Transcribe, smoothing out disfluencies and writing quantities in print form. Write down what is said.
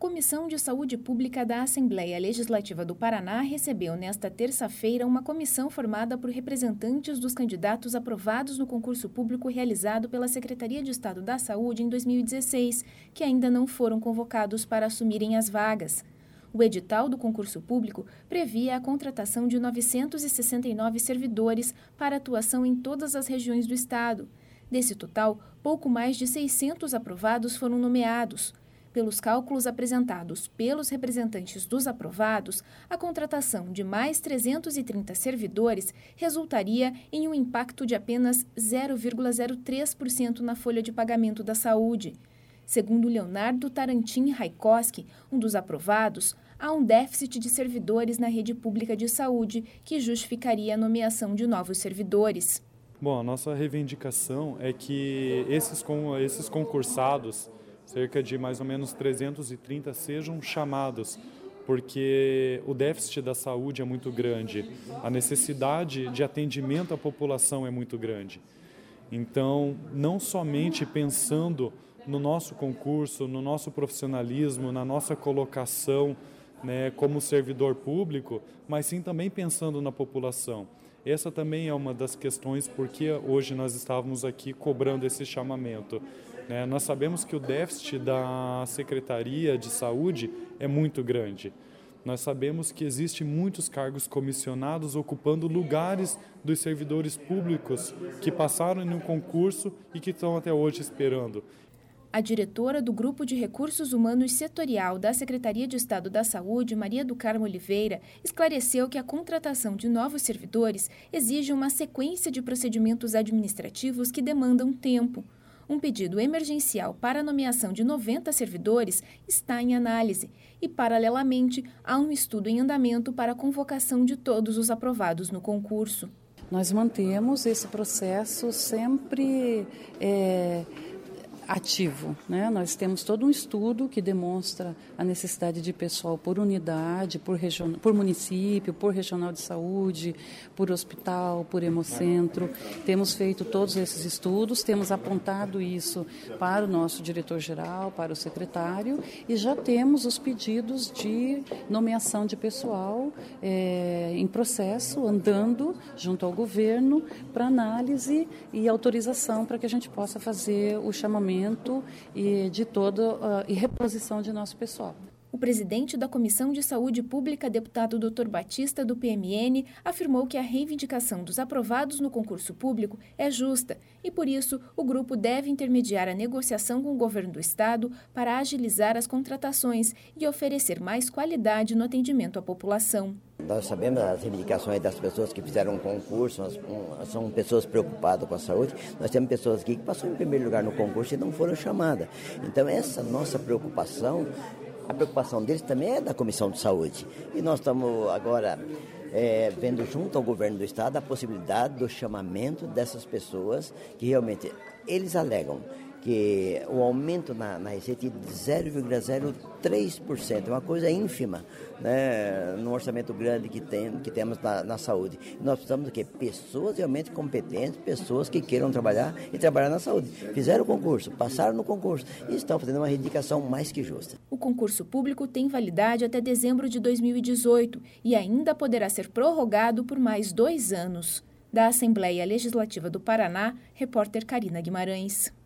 Comissão de Saúde Pública da Assembleia Legislativa do Paraná recebeu nesta terça-feira uma comissão formada por representantes dos candidatos aprovados no concurso público realizado pela Secretaria de Estado da Saúde em 2016, que ainda não foram convocados para assumirem as vagas. O edital do concurso público previa a contratação de 969 servidores para atuação em todas as regiões do estado. Desse total, pouco mais de 600 aprovados foram nomeados. Pelos cálculos apresentados pelos representantes dos aprovados, a contratação de mais 330 servidores resultaria em um impacto de apenas 0,03% na folha de pagamento da saúde. Segundo Leonardo Tarantin Raikoski, um dos aprovados, há um déficit de servidores na rede pública de saúde que justificaria a nomeação de novos servidores. Bom, a nossa reivindicação é que esses concursados, cerca de mais ou menos 330, sejam chamados, porque o déficit da saúde é muito grande, a necessidade de atendimento à população é muito grande. Então, não somente pensando no nosso concurso, no nosso profissionalismo, na nossa colocação, né, como servidor público, mas sim também pensando na população. Essa também é uma das questões porque hoje nós estávamos aqui cobrando esse chamamento. Nós sabemos que o déficit da Secretaria de Saúde é muito grande. Nós sabemos que existem muitos cargos comissionados ocupando lugares dos servidores públicos que passaram no concurso e que estão até hoje esperando. A diretora do Grupo de Recursos Humanos Setorial da Secretaria de Estado da Saúde, Maria do Carmo Oliveira, esclareceu que a contratação de novos servidores exige uma sequência de procedimentos administrativos que demandam tempo. Um pedido emergencial para a nomeação de 90 servidores está em análise e, paralelamente, há um estudo em andamento para a convocação de todos os aprovados no concurso. Nós mantemos esse processo sempre ativo, né? Nós temos todo um estudo que demonstra a necessidade de pessoal por unidade, por município, por regional de saúde, por hospital, por hemocentro. Temos feito todos esses estudos, temos apontado isso para o nosso diretor-geral, para o secretário, e já temos os pedidos de nomeação de pessoal em processo, andando junto ao governo, para análise e autorização para que a gente possa fazer o chamamento e de toda e reposição de nosso pessoal. O presidente da Comissão de Saúde Pública, deputado Dr. Batista, do PMN, afirmou que a reivindicação dos aprovados no concurso público é justa e, por isso, o grupo deve intermediar a negociação com o governo do estado para agilizar as contratações e oferecer mais qualidade no atendimento à população. Nós sabemos as reivindicações das pessoas que fizeram um concurso, são pessoas preocupadas com a saúde. Nós temos pessoas aqui que passaram em primeiro lugar no concurso e não foram chamadas. Então, essa nossa preocupação, a preocupação deles também é da Comissão de Saúde. E nós estamos agora vendo junto ao governo do estado a possibilidade do chamamento dessas pessoas que realmente eles alegam que o aumento na receita é de 0,03%, é uma coisa ínfima, né, no orçamento grande que temos na saúde. Nós precisamos do quê? Pessoas realmente competentes, pessoas que queiram trabalhar e trabalhar na saúde. Fizeram o concurso, passaram no concurso e estão fazendo uma reivindicação mais que justa. O concurso público tem validade até dezembro de 2018 e ainda poderá ser prorrogado por mais 2 anos. Da Assembleia Legislativa do Paraná, repórter Karina Guimarães.